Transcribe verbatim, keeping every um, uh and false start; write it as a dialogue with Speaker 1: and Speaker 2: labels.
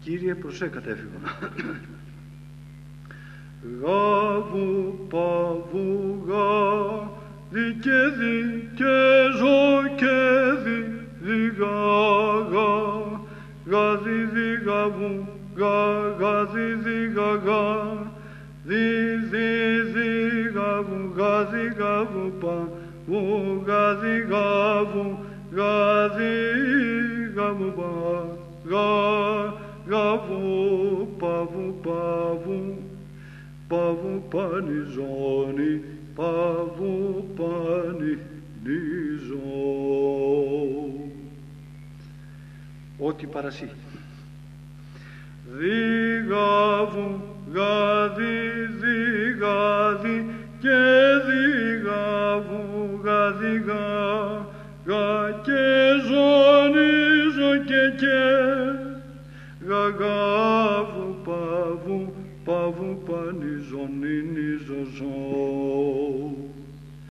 Speaker 1: Κύριε, προσέ κατέφυγον. Γαβου παβου γαδι και δι και ζω και δι δι γα γα γαδι δι γαβου γα γαδι δι γα γα δι δι δι γαβου γαδι γαβου παβου γαδι γαβου γαδι γαβου πα γα γαβου παβου παβου παβου πανιζώνη, παβου πανιζώ. Ό,τι παρασύ. Διγαβου γαδι, διγαδι και διγαβου γαδι γα, γα και ζωνίζω και και, γαγαβου παβου παβου πανιζωνίνι ζωζώ.